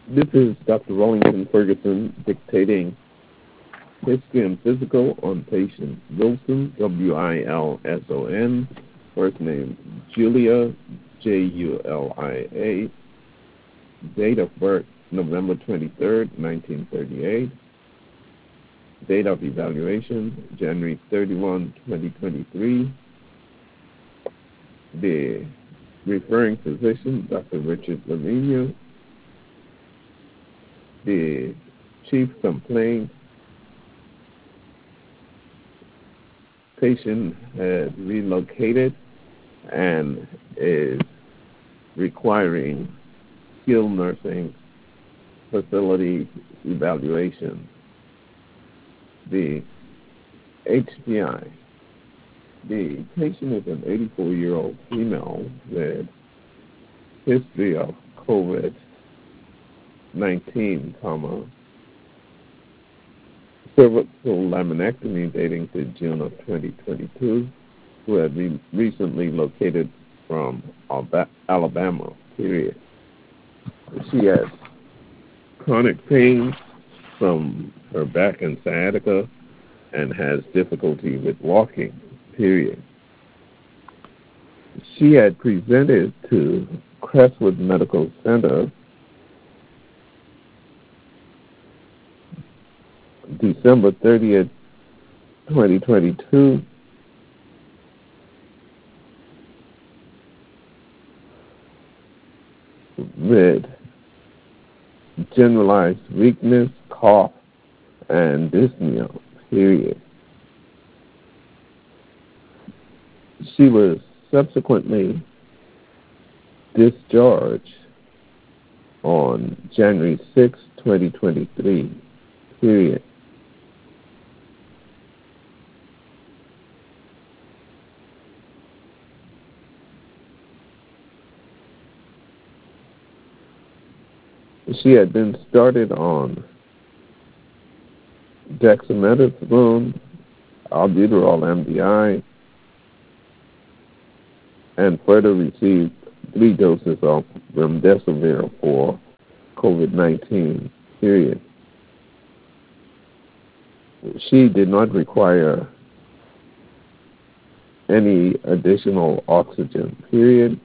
This is Dr. Wellington Ferguson dictating History and Physical on patient Wilson, Wilson, first name Julia, Julia, date of birth November 23rd, 1938, date of evaluation January 31, 2023, the referring physician Dr. Richard Lavina, the chief complaint, patient had relocated and is requiring skilled nursing facility evaluation. The HPI. The patient is an 84-year-old female with history of COVID-19, cervical laminectomy dating to June of 2022, who had been recently located from Alabama, period. She has chronic pain from her back and sciatica and has difficulty with walking, period. She had presented to Crestwood Medical Center December 30th, 2022, with generalized weakness, cough, and dyspnea, period. She was subsequently discharged on January 6, 2023, period. She had been started on dexamethasone, albuterol MDI, and further received 3 doses of remdesivir for COVID-19, period. She did not require any additional oxygen, period.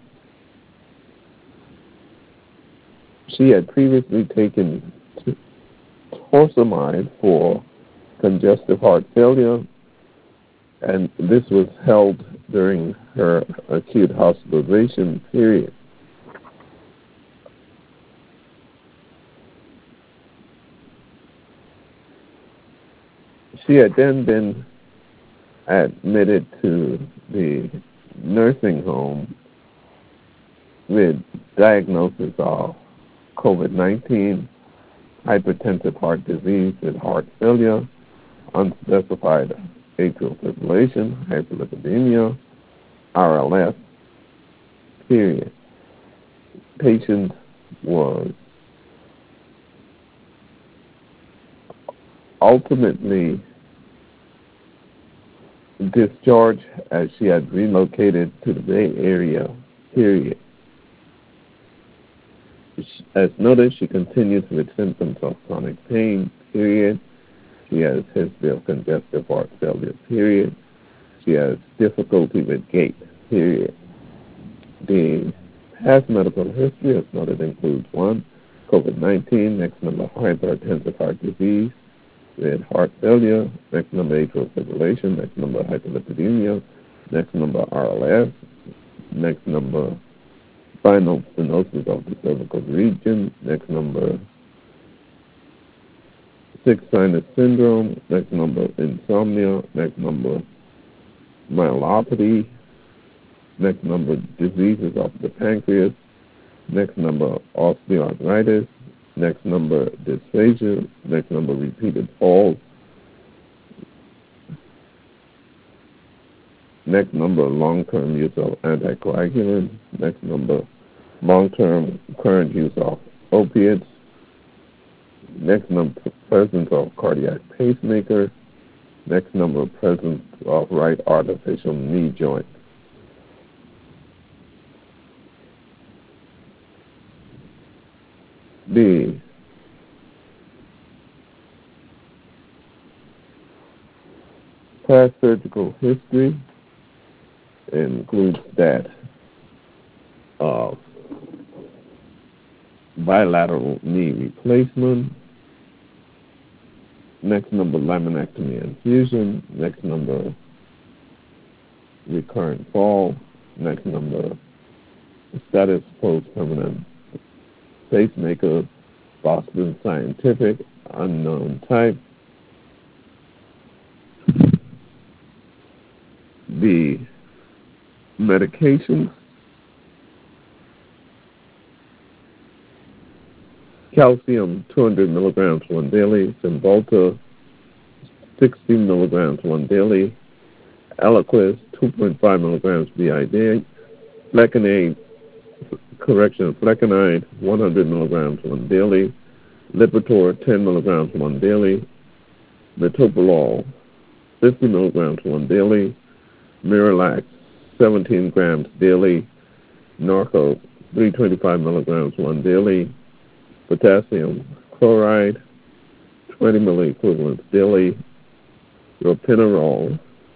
She had previously taken torsemide for congestive heart failure, and this was held during her acute hospitalization period. She had then been admitted to the nursing home with diagnosis of COVID-19, hypertensive heart disease with heart failure, unspecified atrial fibrillation, hyperlipidemia, RLS, period. Patient was ultimately discharged as she had relocated to the Bay Area, period. As noted, she continues with symptoms of chronic pain, period. She has history of congestive heart failure, period. She has difficulty with gait, period. The past medical history, as noted, includes 1, COVID-19, next number hypertensive heart disease with heart failure, next number atrial fibrillation, next number hyperlipidemia, next number RLS, next number spinal stenosis of the cervical region, next number 6 sinus syndrome, next number insomnia, next number myelopathy, next number diseases of the pancreas, next number osteoarthritis, next number dysphagia, next number repeated falls, next number long-term use of anticoagulants, next number long-term current use of opiates, next number presence of cardiac pacemaker, next number presence of right artificial knee joint. The Past surgical history includes that of bilateral knee replacement. Next number, laminectomy and fusion. Next number, recurrent fall. Next number, status post-permanent pacemaker. Boston Scientific, unknown type. The medications, calcium 200 milligrams one daily, Cymbalta 60 milligrams one daily, Eliquis 2.5 milligrams BID, flecainide 100 milligrams one daily, Lipitor 10 milligrams one daily, metoprolol 50 milligrams one daily, Miralax 17 grams daily, Norco 325 milligrams one daily, potassium chloride 20 milliequivalents daily, ropinirole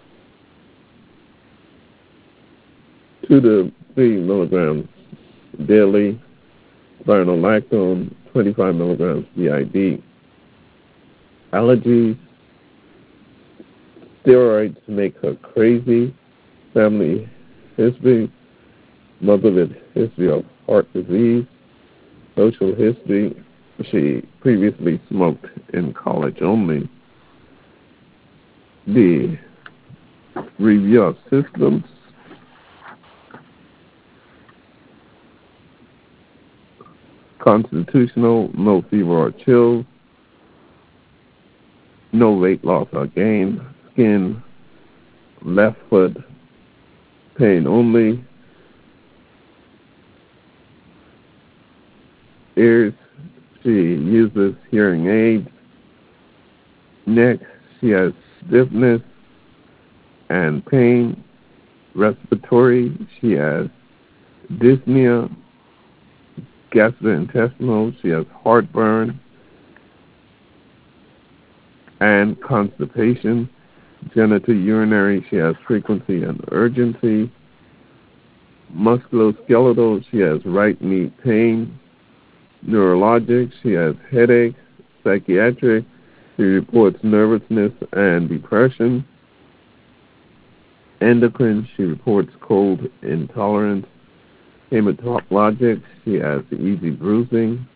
2 to 3 milligrams daily, spironolactone 25 milligrams BID. Allergies, steroids make her crazy, family history, mother with history of heart disease, social history, she previously smoked in college only. The review of systems, constitutional, no fever or chills, no weight loss or gain, skin, left foot, pain only, ears, she uses hearing aids, neck, she has stiffness and pain, respiratory, she has dyspnea, gastrointestinal, she has heartburn and constipation, genitourinary, she has frequency and urgency, musculoskeletal, she has right knee pain, neurologic, she has headache, psychiatric, she reports nervousness and depression, endocrine, she reports cold intolerance, hematologic, she has easy bruising,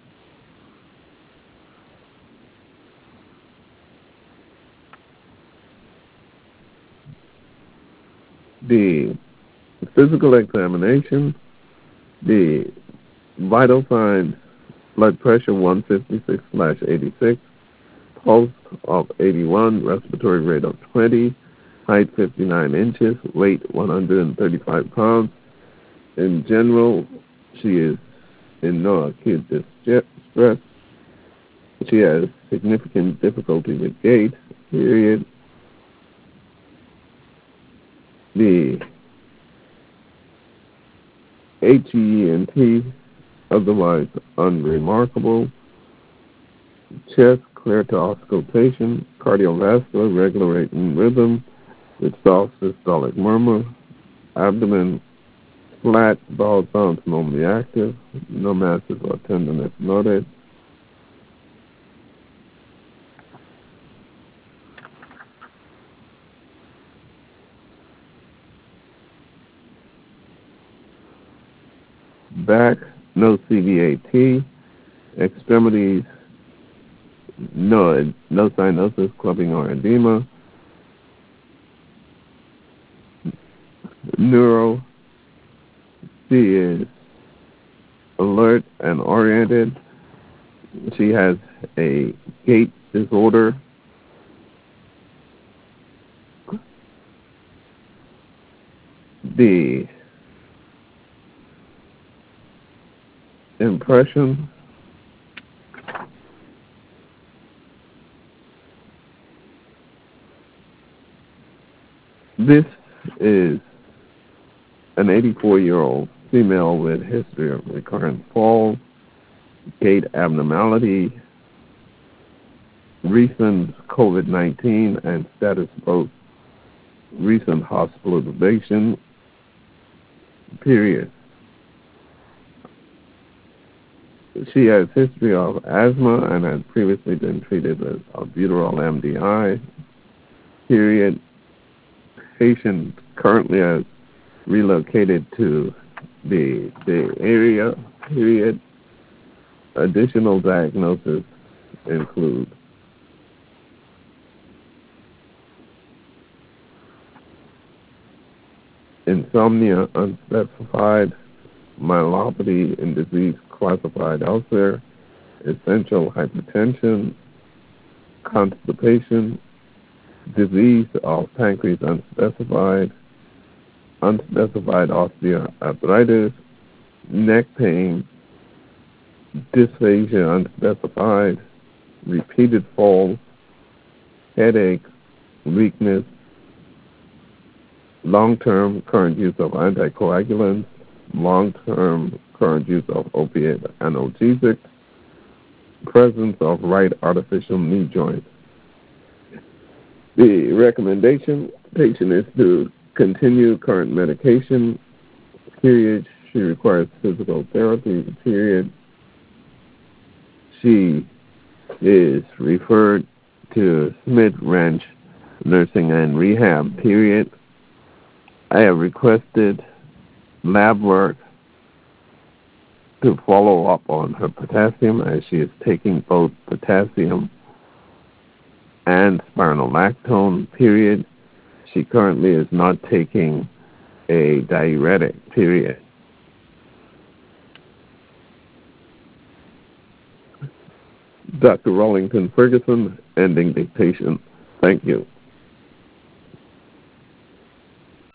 the physical examination, the vital signs, blood pressure 156/86, pulse of 81, respiratory rate of 20, height 59 inches, weight 135 pounds. In general, she is in no acute distress. She has significant difficulty with gait, period. The HENT, otherwise unremarkable. Chest clear to auscultation, cardiovascular, regulating rhythm with soft systolic murmur. Abdomen flat, bowel sounds normally active, no masses or tenderness noted. Back, no CVAT. Extremities, no cyanosis, clubbing, or edema. Neuro, she is alert and oriented. She has a gait disorder. The impression, this is an 84-year-old female with history of recurrent fall, gait abnormality, recent COVID-19, and status recent hospitalization, period. She has history of asthma and had previously been treated with albuterol MDI, period. Patient currently has relocated to the area, period. Additional diagnoses include insomnia unspecified, myelopathy and disease classified elsewhere, essential hypertension, constipation, disease of pancreas unspecified, unspecified osteoarthritis, neck pain, dysphagia unspecified, repeated falls, headache, weakness, long-term current use of anticoagulants, long-term current use of opiate analgesics, presence of right artificial knee joint. The recommendation, patient is to continue current medication, period. She requires physical therapy, period. She is referred to Smith Ranch Nursing and Rehab, period. I have requested lab work to follow up on her potassium as she is taking both potassium and spironolactone, period. She currently is not taking a diuretic, period. Dr. Rollington Ferguson, ending dictation. Thank you.